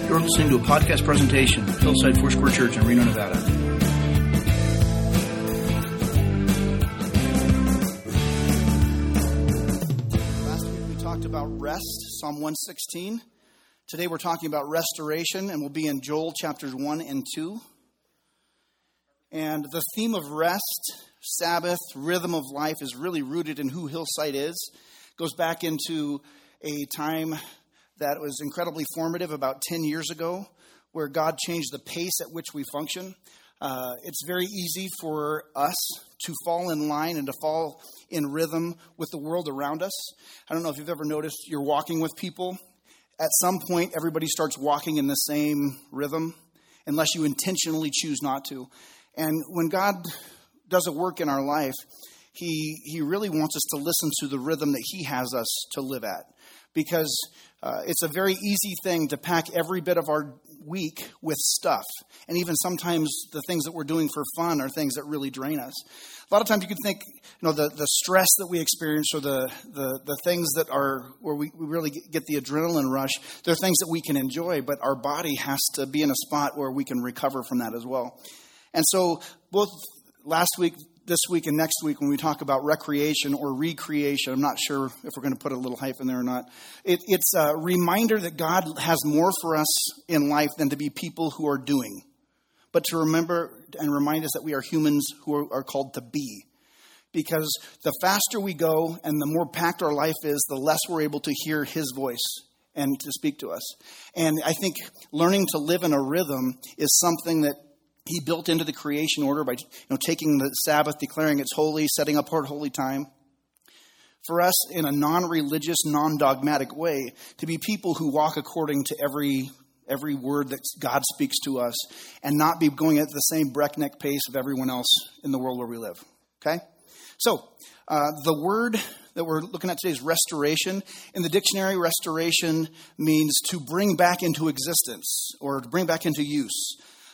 You're listening to a podcast presentation of Hillside Foursquare Church in Reno, Nevada. Last week we talked about rest, Psalm 116. Today we're talking about restoration, and we'll be in Joel chapters 1 and 2. And the theme of rest, Sabbath, rhythm of life is really rooted in who Hillside is. It goes back into a time that was incredibly formative about 10 years ago, where God changed the pace at which we function. It's very easy for us to fall in line and to fall in rhythm with the world around us. I don't know if you've ever noticed you're walking with people. At some point, everybody starts walking in the same rhythm, unless you intentionally choose not to. And when God does a work in our life, He really wants us to listen to the rhythm that He has us to live at. Because it's a very easy thing to pack every bit of our week with stuff. And even sometimes the things that we're doing for fun are things that really drain us. A lot of times you can think, the stress that we experience or the things that are where we really get the adrenaline rush, they're things that we can enjoy, but our body has to be in a spot where we can recover from that as well. And so both last week, this week, and next week, when we talk about recreation or recreation, I'm not sure if we're going to put a little hyphen there or not. It's a reminder that God has more for us in life than to be people who are doing, but to remember and remind us that we are humans who are called to be. Because the faster we go and the more packed our life is, the less we're able to hear His voice and to speak to us. And I think learning to live in a rhythm is something that He built into the creation order by taking the Sabbath, declaring it's holy, setting apart holy time. For us, in a non-religious, non-dogmatic way, to be people who walk according to every word that God speaks to us and not be going at the same breakneck pace of everyone else in the world where we live. Okay? So, the word that we're looking at today is restoration. In the dictionary, restoration means to bring back into existence or to bring back into use.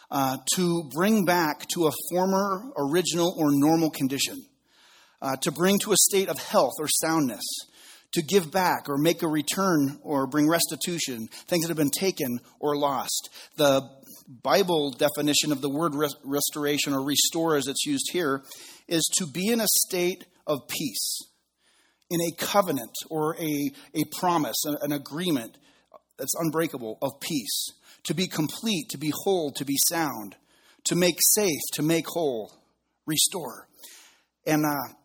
To bring back to a former, original, or normal condition. To bring to a state of health or soundness. To give back or make a return or bring restitution. Things that have been taken or lost. The Bible definition of the word restoration or restore as it's used here is to be in a state of peace. In a covenant or a promise, an agreement that's unbreakable of peace. To be complete, to be whole, to be sound, to make safe, to make whole, restore. And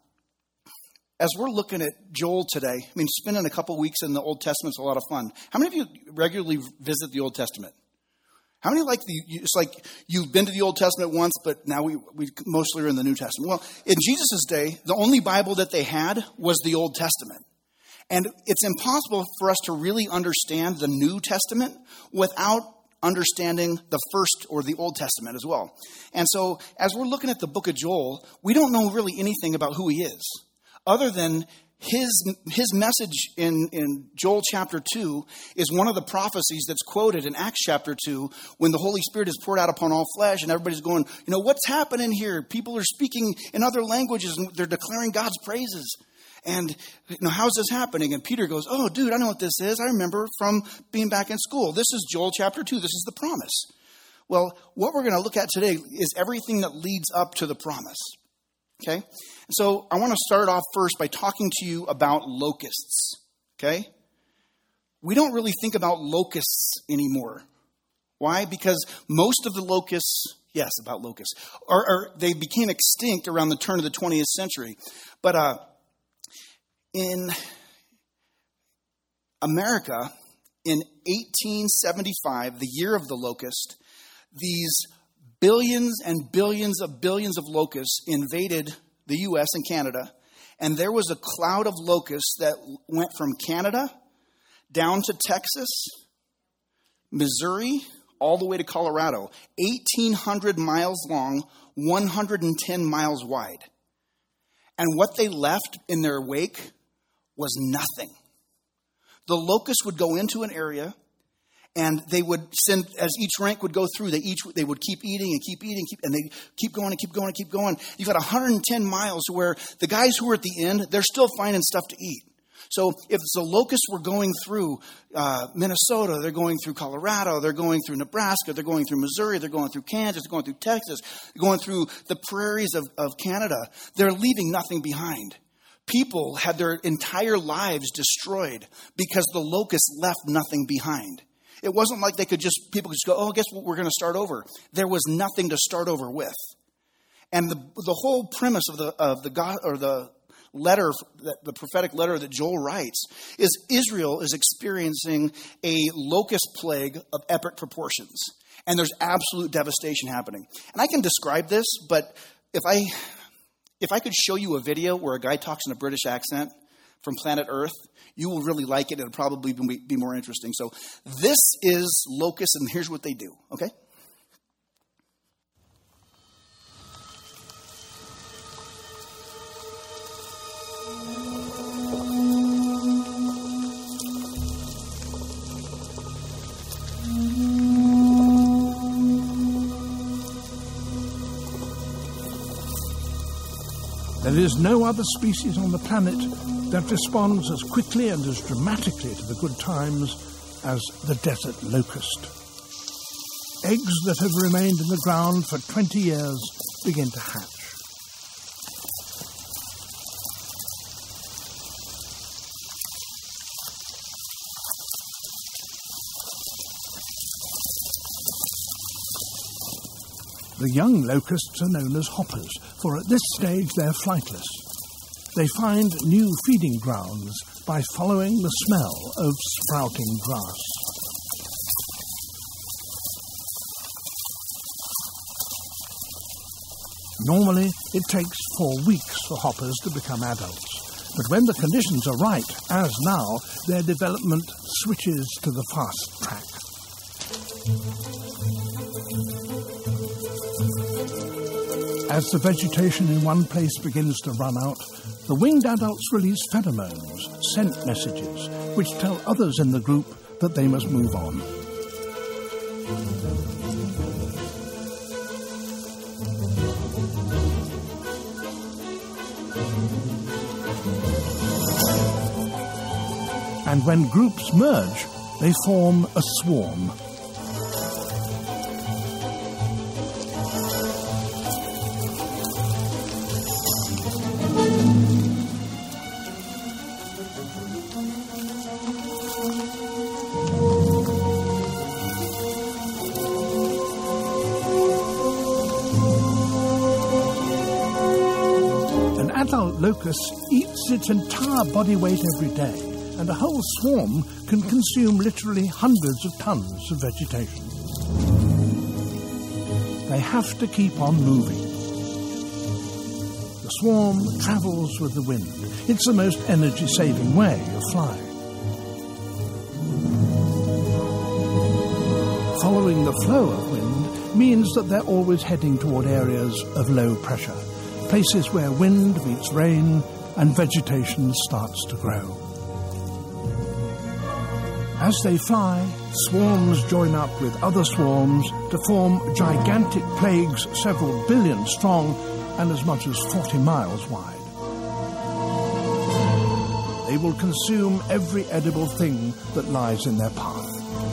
as we're looking at Joel today, spending a couple weeks in the Old Testament is a lot of fun. How many of you regularly visit the Old Testament? How many it's like you've been to the Old Testament once, but now we mostly are in the New Testament? Well, in Jesus' day, the only Bible that they had was the Old Testament. And it's impossible for us to really understand the New Testament without understanding the First or the Old Testament as well. And so as we're looking at the book of Joel, we don't know really anything about who he is, other than his message in Joel chapter 2 is one of the prophecies that's quoted in Acts chapter 2 when the Holy Spirit is poured out upon all flesh and everybody's going, what's happening here? People are speaking in other languages and they're declaring God's praises. And how's this happening? And Peter goes, oh, dude, I know what this is. I remember from being back in school. This is Joel chapter 2. This is the promise. Well, what we're going to look at today is everything that leads up to the promise. Okay? So I want to start off first by talking to you about locusts. Okay? We don't really think about locusts anymore. Why? Because most of the locusts, yes, about locusts, they became extinct around the turn of the 20th century. But in America, in 1875, the year of the locust, these billions and billions of locusts invaded the U.S. and Canada. And there was a cloud of locusts that went from Canada down to Texas, Missouri, all the way to Colorado. 1,800 miles long, 110 miles wide. And what they left in their wake was nothing. The locusts would go into an area and they would send, as each rank would go through, they would keep eating and keep eating, and they keep going and keep going and keep going. You've got 110 miles where the guys who are at the end, they're still finding stuff to eat. So if the locusts were going through Minnesota, they're going through Colorado, they're going through Nebraska, they're going through Missouri, they're going through Kansas, they're going through Texas, they're going through the prairies of Canada, they're leaving nothing behind. People had their entire lives destroyed because the locusts left nothing behind. It wasn't like people could just go, oh, guess what, we're going to start over. There was nothing to start over with. And the whole premise of the letter, the prophetic letter that Joel writes, is Israel is experiencing a locust plague of epic proportions. And there's absolute devastation happening. And I can describe this, but if I could show you a video where a guy talks in a British accent from planet Earth, you will really like it. It'll probably be more interesting. So this is locusts, and here's what they do, okay? There is no other species on the planet that responds as quickly and as dramatically to the good times as the desert locust. Eggs that have remained in the ground for 20 years begin to hatch. The young locusts are known as hoppers, for at this stage they're flightless. They find new feeding grounds by following the smell of sprouting grass. Normally, it takes 4 weeks for hoppers to become adults, but when the conditions are right, as now, their development switches to the fast track. As the vegetation in one place begins to run out, the winged adults release pheromones, scent messages, which tell others in the group that they must move on. And when groups merge, they form a swarm. Locust eats its entire body weight every day, and a whole swarm can consume literally hundreds of tons of vegetation. They have to keep on moving. The swarm travels with the wind. It's the most energy-saving way of flying. Following the flow of wind means that they're always heading toward areas of low pressure, places where wind meets rain and vegetation starts to grow. As they fly, swarms join up with other swarms to form gigantic plagues several billion strong and as much as 40 miles wide. They will consume every edible thing that lies in their path.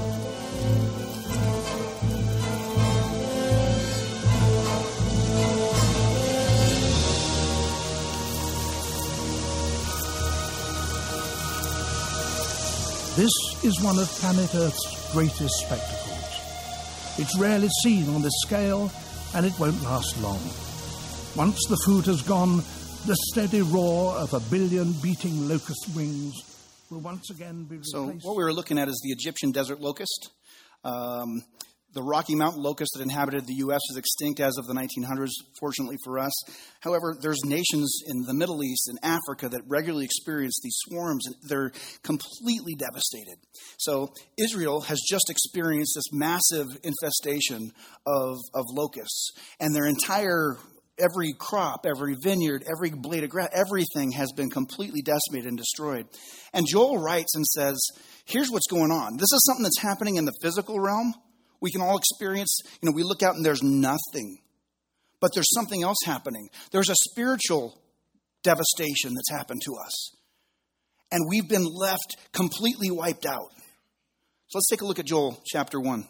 This is one of planet Earth's greatest spectacles. It's rarely seen on this scale, and it won't last long. Once the food has gone, the steady roar of a billion beating locust wings will once again be replaced. So what we were looking at is the Egyptian desert locust. The Rocky Mountain locust that inhabited the U.S. is extinct as of the 1900s, fortunately for us. However, there's nations in the Middle East and Africa that regularly experience these swarms, and they're completely devastated. So Israel has just experienced this massive infestation of locusts, and their every crop, every vineyard, every blade of grass, everything has been completely decimated and destroyed. And Joel writes and says, here's what's going on. This is something that's happening in the physical realm. We can all experience, we look out and there's nothing. But there's something else happening. There's a spiritual devastation that's happened to us. And we've been left completely wiped out. So let's take a look at Joel chapter 1.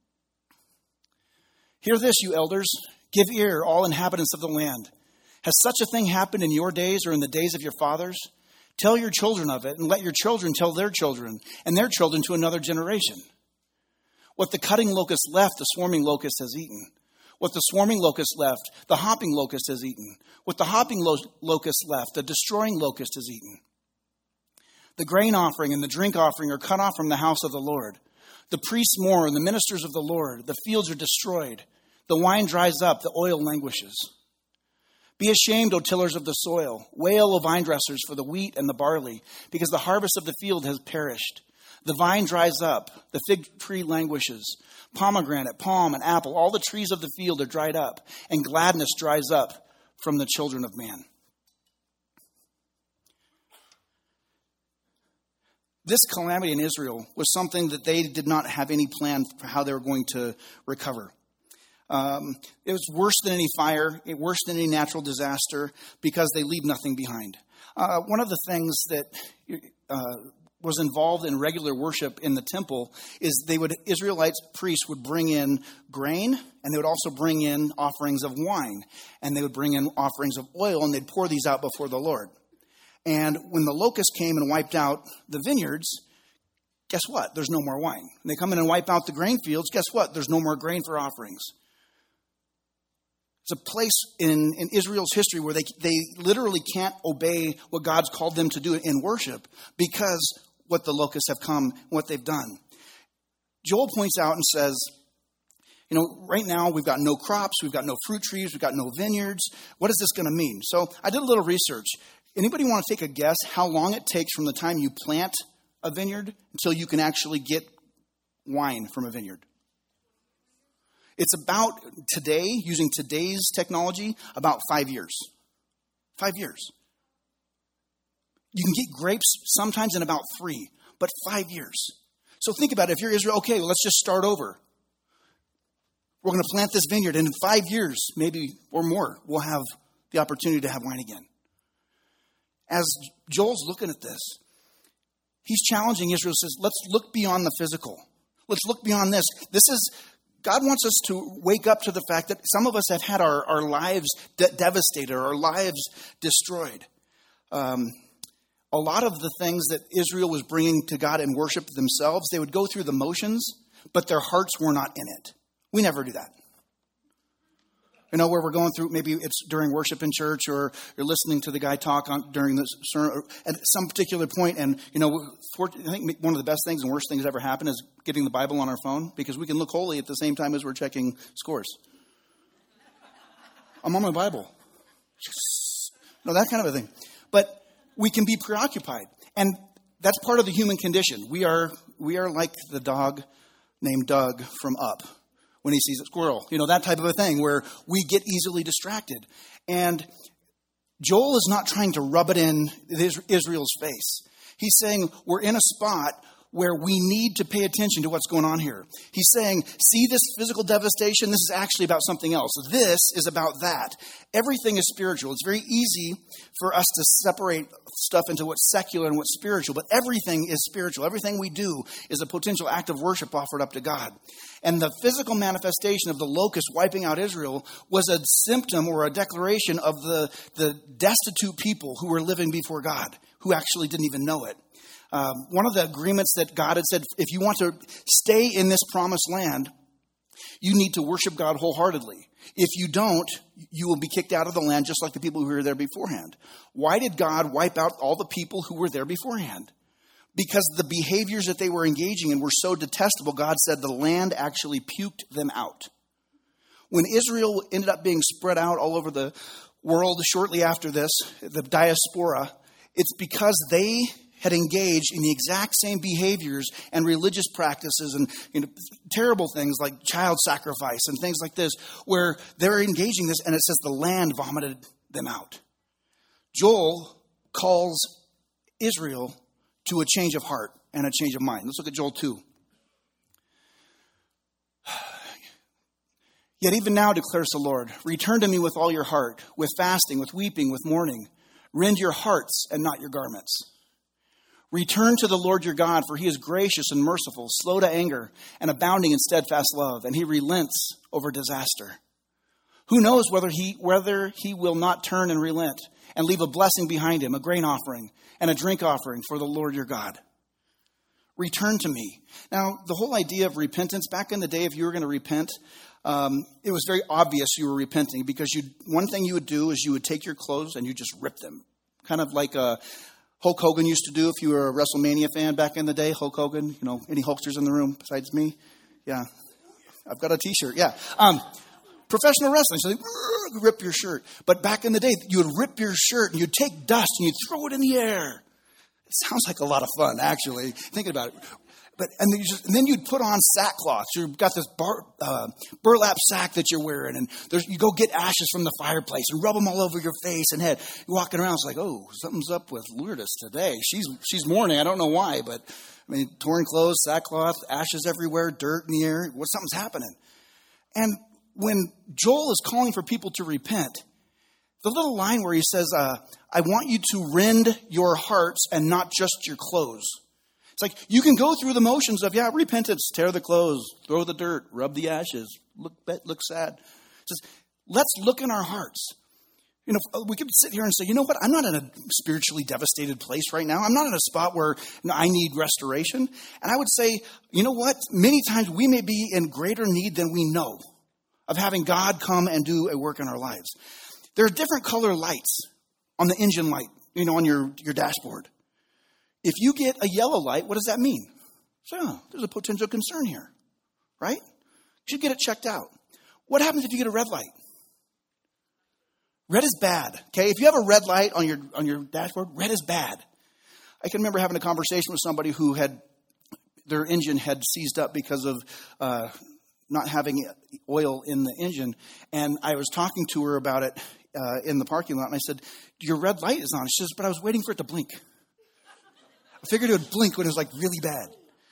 Hear this, you elders. Give ear, all inhabitants of the land. Has such a thing happened in your days or in the days of your fathers? Tell your children of it, and let your children tell their children, and their children to another generation. What the cutting locust left, the swarming locust has eaten. What the swarming locust left, the hopping locust has eaten. What the hopping locust left, the destroying locust has eaten. The grain offering and the drink offering are cut off from the house of the Lord. The priests mourn, the ministers of the Lord. The fields are destroyed. The wine dries up, the oil languishes. Be ashamed, O tillers of the soil. Wail, O vine dressers, for the wheat and the barley, because the harvest of the field has perished. The vine dries up, the fig tree languishes. Pomegranate, palm, and apple, all the trees of the field are dried up, and gladness dries up from the children of man. This calamity in Israel was something that they did not have any plan for how they were going to recover. It was worse than any fire, worse than any natural disaster, because they leave nothing behind. One of the things that was involved in regular worship in the temple is Israelites priests would bring in grain, and they would also bring in offerings of wine, and they would bring in offerings of oil, and they'd pour these out before the Lord. And when the locust came and wiped out the vineyards, guess what? There's no more wine. And they come in and wipe out the grain fields. Guess what? There's no more grain for offerings. It's a place in Israel's history where they literally can't obey what God's called them to do in worship because what the locusts have come, what they've done. Joel points out and says, right now we've got no crops, we've got no fruit trees, we've got no vineyards. What is this going to mean? So I did a little research. Anybody want to take a guess how long it takes from the time you plant a vineyard until you can actually get wine from a vineyard? It's about today, using today's technology, about 5 years. 5 years. You can get grapes sometimes in about 3, but 5 years. So think about it. If you're Israel, okay, well, let's just start over. We're going to plant this vineyard, and in 5 years, maybe or more, we'll have the opportunity to have wine again. As Joel's looking at this, he's challenging Israel, says, let's look beyond the physical. Let's look beyond this. God wants us to wake up to the fact that some of us have had our lives devastated, our lives destroyed. A lot of the things that Israel was bringing to God in worship themselves, they would go through the motions, but their hearts were not in it. We never do that. Where we're going through, maybe it's during worship in church, or you're listening to the guy talk during this sermon at some particular point, and I think one of the best things and worst things that ever happen is getting the Bible on our phone, because we can look holy at the same time as we're checking scores. I'm on my Bible. That kind of a thing. But we can be preoccupied, and that's part of the human condition. We are like the dog named Doug from Up. When he sees a squirrel, that type of a thing where we get easily distracted. And Joel is not trying to rub it in Israel's face. He's saying we're in a spot where we need to pay attention to what's going on here. He's saying, see this physical devastation? This is actually about something else. This is about that. Everything is spiritual. It's very easy for us to separate stuff into what's secular and what's spiritual, but everything is spiritual. Everything we do is a potential act of worship offered up to God. And the physical manifestation of the locust wiping out Israel was a symptom or a declaration of the destitute people who were living before God, who actually didn't even know it. One of the agreements that God had said, if you want to stay in this promised land, you need to worship God wholeheartedly. If you don't, you will be kicked out of the land just like the people who were there beforehand. Why did God wipe out all the people who were there beforehand? Because the behaviors that they were engaging in were so detestable, God said the land actually puked them out. When Israel ended up being spread out all over the world shortly after this, the diaspora, it's because they had engaged in the exact same behaviors and religious practices and terrible things like child sacrifice and things like this, where they're engaging this, and it says the land vomited them out. Joel calls Israel to a change of heart and a change of mind. Let's look at Joel 2. Yet even now declares the Lord, return to me with all your heart, with fasting, with weeping, with mourning. Rend your hearts and not your garments. Return to the Lord your God, for he is gracious and merciful, slow to anger, and abounding in steadfast love, and he relents over disaster. Who knows whether he will not turn and relent and leave a blessing behind him, a grain offering and a drink offering for the Lord your God. Return to me. Now, the whole idea of repentance, back in the day, if you were going to repent, it was very obvious you were repenting, because one thing you would do is you would take your clothes and you just rip them. Kind of like Hulk Hogan used to do if you were a WrestleMania fan back in the day. Hulk Hogan, any Hulksters in the room besides me? Yeah. I've got a t-shirt, yeah. Professional wrestling, so they rip your shirt. But back in the day, you would rip your shirt and you'd take dust and you'd throw it in the air. It sounds like a lot of fun, actually, thinking about it. And then you'd put on sackcloth. So you've got this burlap sack that you're wearing, and you go get ashes from the fireplace and rub them all over your face and head. You're walking around, it's like, oh, something's up with Lourdes today. She's mourning. I don't know why, but torn clothes, sackcloth, ashes everywhere, dirt in the air. Something's happening. And when Joel is calling for people to repent, the little line where he says, I want you to rend your hearts and not just your clothes. It's like you can go through the motions of, repentance, tear the clothes, throw the dirt, rub the ashes, look sad. It says, let's look in our hearts. We could sit here and say, you know what? I'm not in a spiritually devastated place right now. I'm not in a spot where I need restoration. And I would say, you know what? Many times we may be in greater need than we know of having God come and do a work in our lives. There are different color lights on the engine light, on your dashboard. If you get a yellow light, what does that mean? So, there's a potential concern here, right? You should get it checked out. What happens if you get a red light? Red is bad, okay? If you have a red light on your dashboard, red is bad. I can remember having a conversation with somebody who their engine had seized up because of not having oil in the engine. And I was talking to her about it in the parking lot. And I said, your red light is on. She says, but I was waiting for it to blink. I figured it would blink when it was really bad.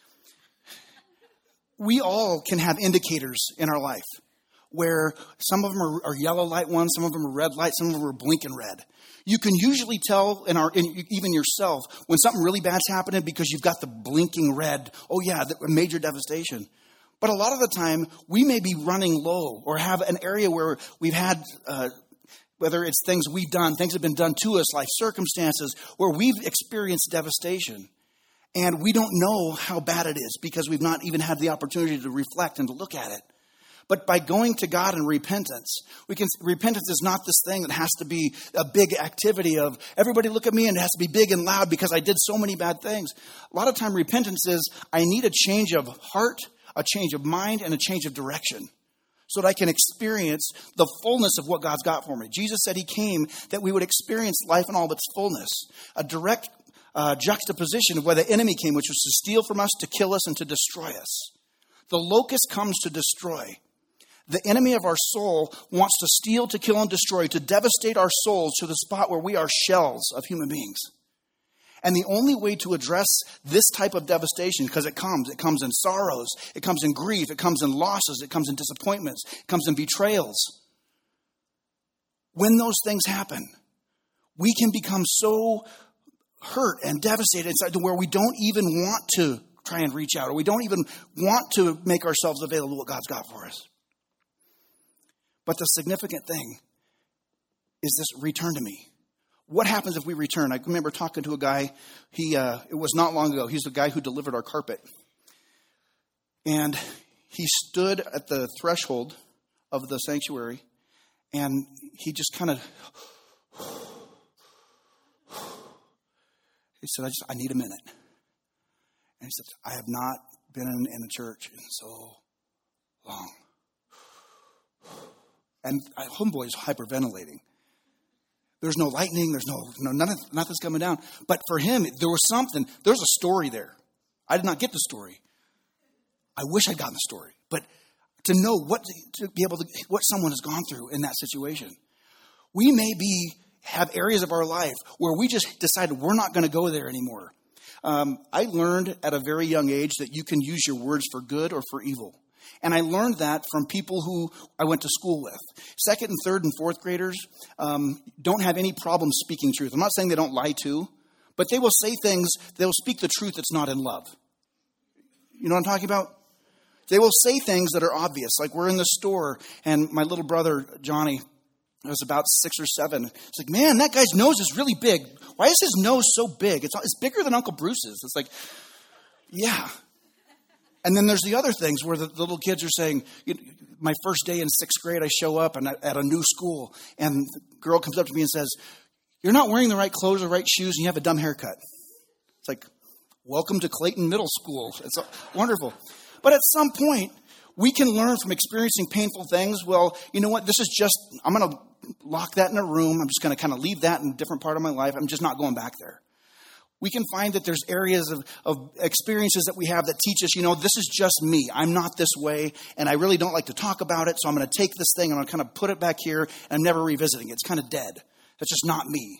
We all can have indicators in our life where some of them are yellow light ones, some of them are red light, some of them are blinking red. You can usually tell, even yourself, when something really bad's happening because you've got the blinking red. Oh yeah, a major devastation. But a lot of the time, we may be running low or have an area where we've had, whether it's things we've done, things have been done to us, life circumstances, where we've experienced devastation. And we don't know how bad it is because we've not even had the opportunity to reflect and to look at it. But by going to God in repentance, repentance is not this thing that has to be a big activity of everybody look at me and it has to be big and loud because I did so many bad things. A lot of time repentance is I need a change of heart, a change of mind, and a change of direction so that I can experience the fullness of what God's got for me. Jesus said he came that we would experience life in all of its fullness. A direct juxtaposition of where the enemy came, which was to steal from us, to kill us, and to destroy us. The locust comes to destroy. The enemy of our soul wants to steal, to kill, and destroy, to devastate our souls to the spot where we are shells of human beings. And the only way to address this type of devastation, because it comes in sorrows, it comes in grief, it comes in losses, it comes in disappointments, it comes in betrayals. When those things happen, we can become so hurt and devastated inside to where we don't even want to try and reach out, or we don't even want to make ourselves available to what God's got for us. But the significant thing is this return to me. What happens if we return? I remember talking to a guy, it was not long ago. He's the guy who delivered our carpet. And he stood at the threshold of the sanctuary, and he just kind of, he said, I need a minute. And he said, I have not been in a church in so long. And homeboy is hyperventilating. There's no lightning. There's nothing's coming down. But for him, there was something. There's a story there. I did not get the story. I wish I'd gotten the story. But to know to be able to, what someone has gone through in that situation. We may have areas of our life where we just decided we're not going to go there anymore. I learned at a very young age that you can use your words for good or for evil. And I learned that from people who I went to school with. Second and third and fourth graders don't have any problem speaking truth. I'm not saying they don't lie too, But they will say things, they'll speak the truth that's not in love. You know what I'm talking about? They will say things that are obvious. Like we're in the store and my little brother, Johnny, was about 6 or 7. It's like, man, that guy's nose is really big. Why is his nose so big? It's bigger than Uncle Bruce's. It's like, yeah. And then there's the other things where the little kids are saying, my first day in 6th grade, I show up and at a new school, and the girl comes up to me and says, you're not wearing the right clothes or right shoes, and you have a dumb haircut. It's like, welcome to Clayton Middle School. It's wonderful. But at some point, we can learn from experiencing painful things. Well, you know what? I'm going to lock that in a room. I'm just going to kind of leave that in a different part of my life. I'm just not going back there. We can find that there's areas of experiences that we have that teach us, this is just me. I'm not this way, and I really don't like to talk about it, so I'm going to take this thing and I'm going to kind of put it back here, and I'm never revisiting it. It's kind of dead. That's just not me.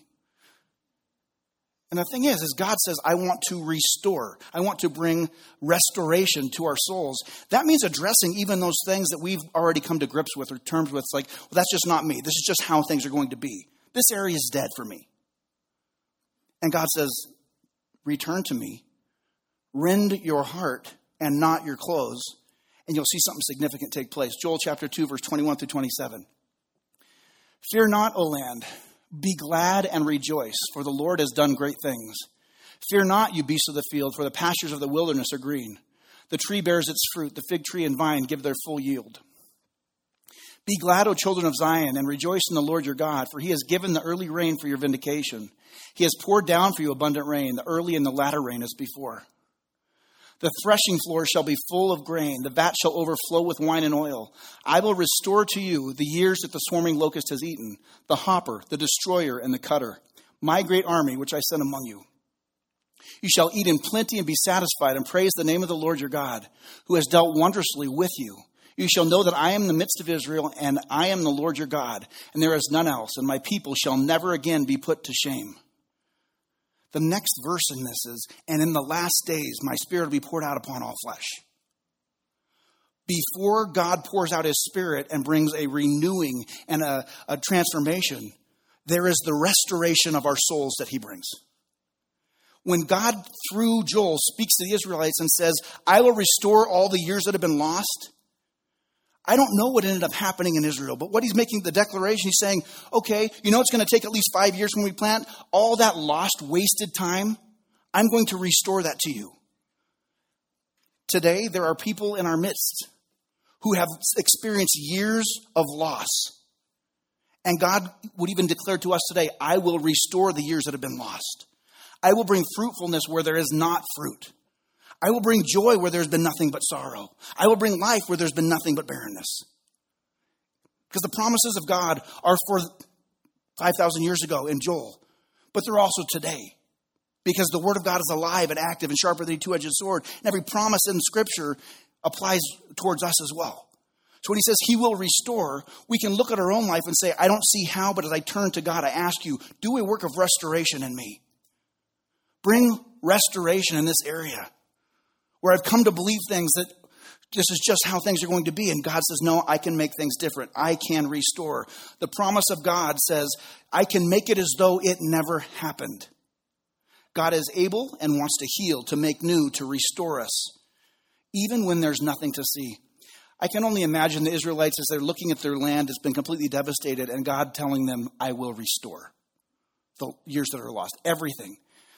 And the thing is God says, I want to restore. I want to bring restoration to our souls. That means addressing even those things that we've already come to grips with or terms with. It's like, well, that's just not me. This is just how things are going to be. This area is dead for me. And God says, return to me, rend your heart and not your clothes, and you'll see something significant take place. Joel chapter 2, verse 21 through 27. Fear not, O land. Be glad and rejoice, for the Lord has done great things. Fear not, you beasts of the field, for the pastures of the wilderness are green. The tree bears its fruit, the fig tree and vine give their full yield. Be glad, O children of Zion, and rejoice in the Lord your God, for he has given the early rain for your vindication. He has poured down for you abundant rain, the early and the latter rain as before. The threshing floor shall be full of grain. The vat shall overflow with wine and oil. I will restore to you the years that the swarming locust has eaten, the hopper, the destroyer, and the cutter, my great army which I sent among you. You shall eat in plenty and be satisfied, and praise the name of the Lord your God, who has dealt wondrously with you. You shall know that I am in the midst of Israel, and I am the Lord your God, and there is none else, and my people shall never again be put to shame. The next verse in this is, and in the last days, my spirit will be poured out upon all flesh. Before God pours out his spirit and brings a renewing and a transformation, there is the restoration of our souls that he brings. When God, through Joel, speaks to the Israelites and says, I will restore all the years that have been lost, I don't know what ended up happening in Israel, but what he's making the declaration, he's saying, okay, it's going to take at least 5 years when we plant. All that lost, wasted time, I'm going to restore that to you. Today, there are people in our midst who have experienced years of loss. And God would even declare to us today, I will restore the years that have been lost. I will bring fruitfulness where there is not fruit. I will bring joy where there's been nothing but sorrow. I will bring life where there's been nothing but barrenness. Because the promises of God are for 5,000 years ago in Joel, but they're also today. Because the word of God is alive and active and sharper than a two-edged sword. And every promise in Scripture applies towards us as well. So when he says he will restore, we can look at our own life and say, I don't see how, but as I turn to God, I ask you, do a work of restoration in me. Bring restoration in this area where I've come to believe things that this is just how things are going to be. And God says, no, I can make things different. I can restore. The promise of God says, I can make it as though it never happened. God is able and wants to heal, to make new, to restore us, even when there's nothing to see. I can only imagine the Israelites as they're looking at their land that's been completely devastated and God telling them, I will restore the years that are lost. Everything.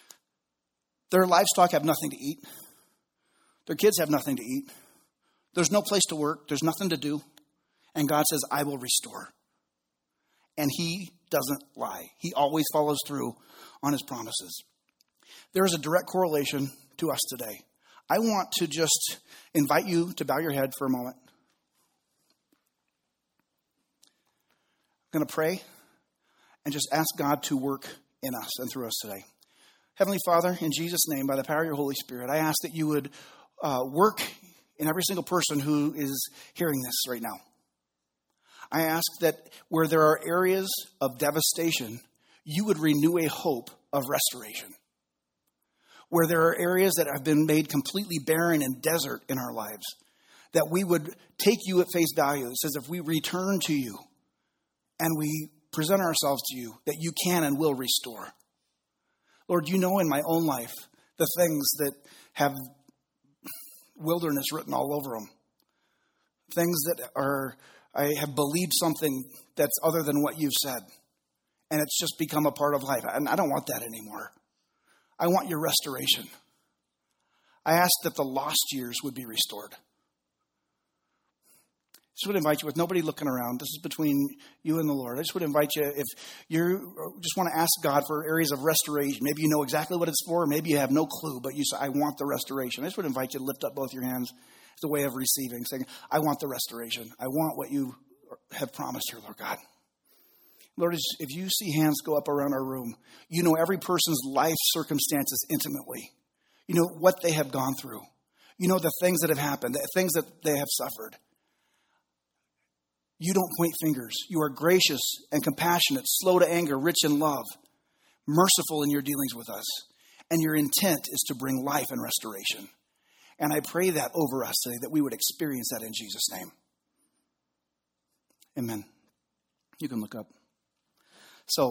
Their livestock have nothing to eat. Their kids have nothing to eat. There's no place to work. There's nothing to do. And God says, I will restore. And he doesn't lie. He always follows through on his promises. There is a direct correlation to us today. I want to just invite you to bow your head for a moment. I'm going to pray and just ask God to work in us and through us today. Heavenly Father, in Jesus' name, by the power of your Holy Spirit, I ask that you would work in every single person who is hearing this right now. I ask that where there are areas of devastation, you would renew a hope of restoration. Where there are areas that have been made completely barren and desert in our lives, that we would take you at face value. It says if we return to you and we present ourselves to you, that you can and will restore. Lord, you know in my own life the things that have wilderness written all over them. Things that I have believed something that's other than what you've said. And it's just become a part of life. And I don't want that anymore. I want your restoration. I ask that the lost years would be restored. I just would invite you, with nobody looking around, this is between you and the Lord. I just would invite you, if you just want to ask God for areas of restoration, maybe you know exactly what it's for, maybe you have no clue, but you say, I want the restoration. I just would invite you to lift up both your hands as a way of receiving, saying, I want the restoration. I want what you have promised here, Lord God. Lord, if you see hands go up around our room, you know every person's life circumstances intimately. You know what they have gone through. You know the things that have happened, the things that they have suffered. You don't point fingers. You are gracious and compassionate, slow to anger, rich in love, merciful in your dealings with us. And your intent is to bring life and restoration. And I pray that over us today, that we would experience that in Jesus' name. Amen. You can look up. So,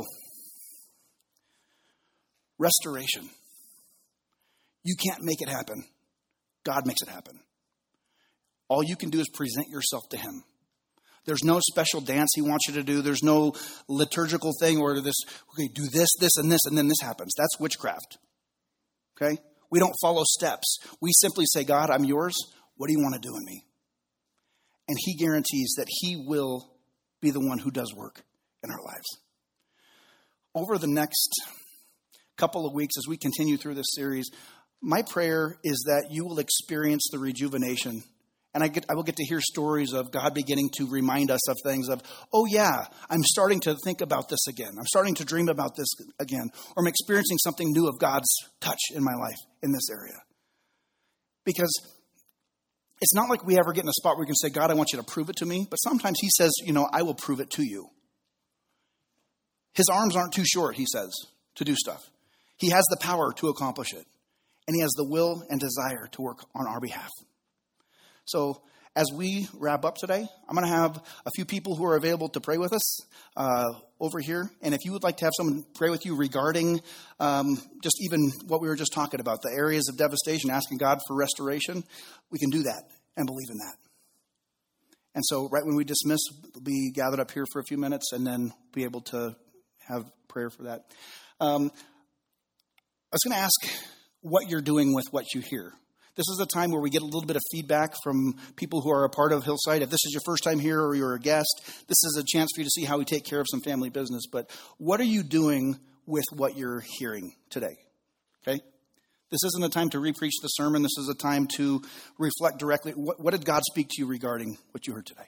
restoration. You can't make it happen. God makes it happen. All you can do is present yourself to him. There's no special dance he wants you to do. There's no liturgical thing or this, okay, do this, and then this happens. That's witchcraft. Okay? We don't follow steps. We simply say, God, I'm yours. What do you want to do in me? And he guarantees that he will be the one who does work in our lives. Over the next couple of weeks, as we continue through this series, my prayer is that you will experience the rejuvenation. And I will get to hear stories of God beginning to remind us of things of, oh yeah, I'm starting to think about this again. I'm starting to dream about this again. Or I'm experiencing something new of God's touch in my life in this area. Because it's not like we ever get in a spot where we can say, God, I want you to prove it to me. But sometimes he says, I will prove it to you. His arms aren't too short, he says, to do stuff. He has the power to accomplish it. And he has the will and desire to work on our behalf. So as we wrap up today, I'm going to have a few people who are available to pray with us over here. And if you would like to have someone pray with you regarding just even what we were just talking about, the areas of devastation, asking God for restoration, we can do that and believe in that. And so right when we dismiss, we'll be gathered up here for a few minutes and then be able to have prayer for that. I was going to ask what you're doing with what you hear. This is a time where we get a little bit of feedback from people who are a part of Hillside. If this is your first time here or you're a guest, this is a chance for you to see how we take care of some family business. But what are you doing with what you're hearing today? Okay? This isn't a time to re-preach the sermon. This is a time to reflect directly. What did God speak to you regarding what you heard today?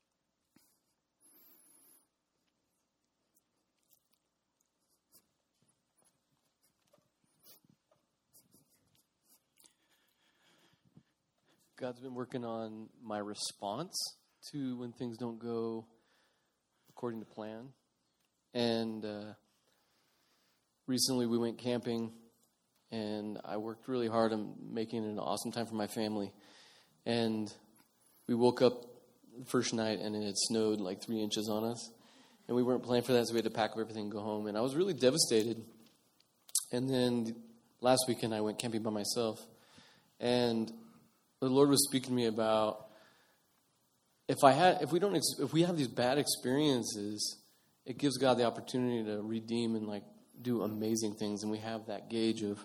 God's been working on my response to when things don't go according to plan. And recently we went camping, and I worked really hard on making it an awesome time for my family. And we woke up the first night, and it had snowed like 3 inches on us. And we weren't planning for that, so we had to pack up everything and go home. And I was really devastated. And then last weekend I went camping by myself. And the Lord was speaking to me about if we have these bad experiences, it gives God the opportunity to redeem and do amazing things, and we have that gauge of,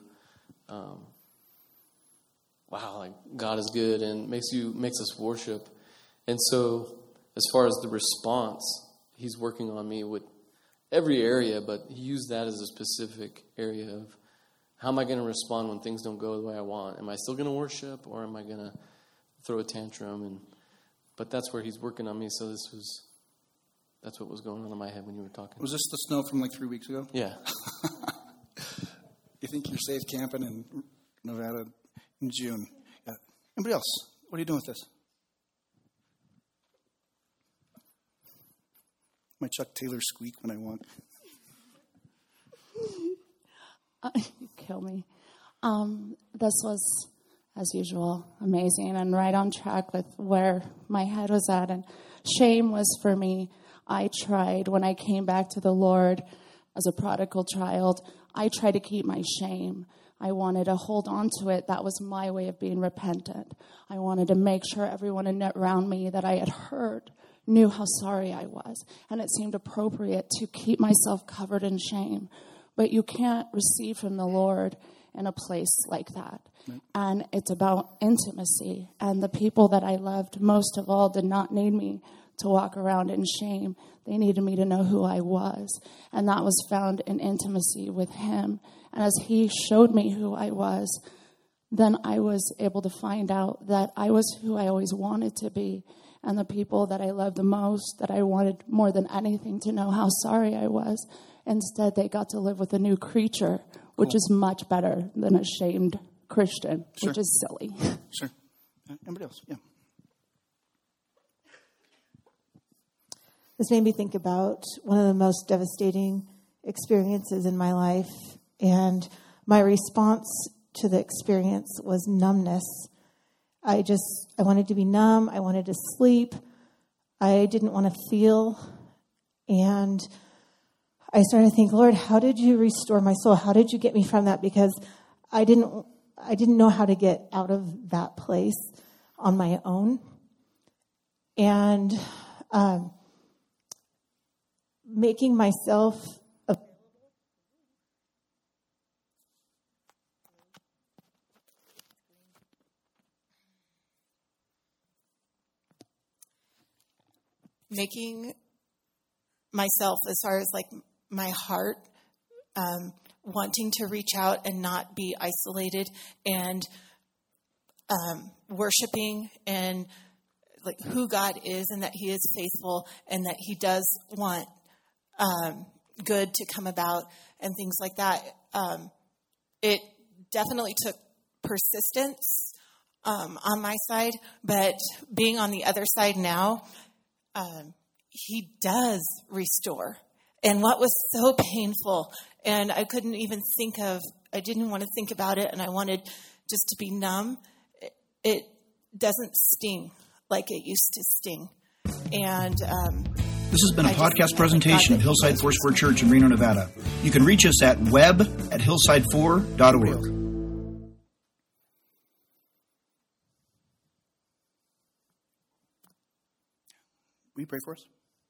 God is good, and makes us worship. And so, as far as the response, He's working on me with every area, but He used that as a specific area of, how am I going to respond when things don't go the way I want? Am I still going to worship, or am I going to throw a tantrum? But that's where He's working on me. So that's what was going on in my head when you were talking. Was this the snow from 3 weeks ago? Yeah. You think you're safe camping in Nevada in June? Yeah. Anybody else? What are you doing with this? My Chuck Taylor squeak when I want. You kill me. This was, as usual, amazing and right on track with where my head was at. And shame was for me. I tried when I came back to the Lord as a prodigal child. I tried to keep my shame. I wanted to hold on to it. That was my way of being repentant. I wanted to make sure everyone around me that I had hurt knew how sorry I was. And it seemed appropriate to keep myself covered in shame. But you can't receive from the Lord in a place like that. Right. And it's about intimacy. And the people that I loved most of all did not need me to walk around in shame. They needed me to know who I was. And that was found in intimacy with him. And as he showed me who I was, then I was able to find out that I was who I always wanted to be. And the people that I loved the most, that I wanted more than anything to know how sorry I was, instead they got to live with a new creature, which is much better than a shamed Christian, which is silly. Sure. Anybody else? Yeah. This made me think about one of the most devastating experiences in my life. And my response to the experience was numbness. I wanted to be numb. I wanted to sleep. I didn't want to feel. And I started to think, Lord, how did you restore my soul? How did you get me from that? Because I didn't know how to get out of that place on my own. And making myself as far as like my heart, wanting to reach out and not be isolated, and worshiping and like who God is, and that he is faithful, and that he does want good to come about and things like that. It definitely took persistence on my side, but being on the other side now, he does restore. And what was so painful, and I didn't want to think about it, and I wanted just to be numb. It doesn't sting like it used to sting. And this has been a podcast presentation of Hillside Foursquare Church in Reno, Nevada. You can reach us at web@hillside4.org. Will you pray for us?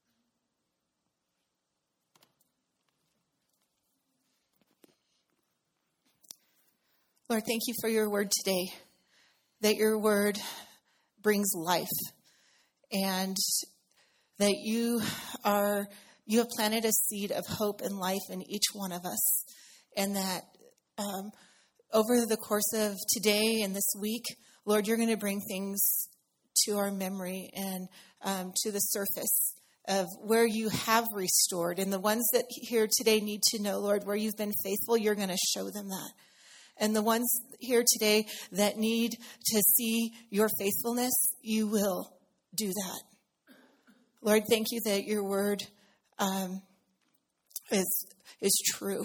Lord, thank you for your word today, that your word brings life, and that you have planted a seed of hope and life in each one of us, and that over the course of today and this week, Lord, you're going to bring things to our memory and to the surface of where you have restored. And the ones that here today need to know, Lord, where you've been faithful, you're going to show them that. And the ones here today that need to see your faithfulness, you will do that. Lord, thank you that your word is true.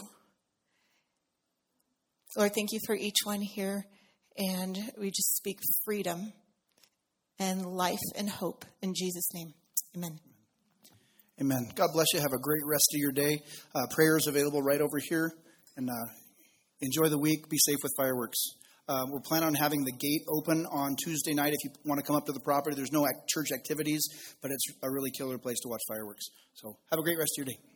Lord, thank you for each one here. And we just speak freedom and life and hope in Jesus' name. Amen. Amen. God bless you. Have a great rest of your day. Prayers available right over here. And enjoy the week. Be safe with fireworks. We're planning on having the gate open on Tuesday night. If you want to come up to the property, there's no church activities, but it's a really killer place to watch fireworks. So have a great rest of your day.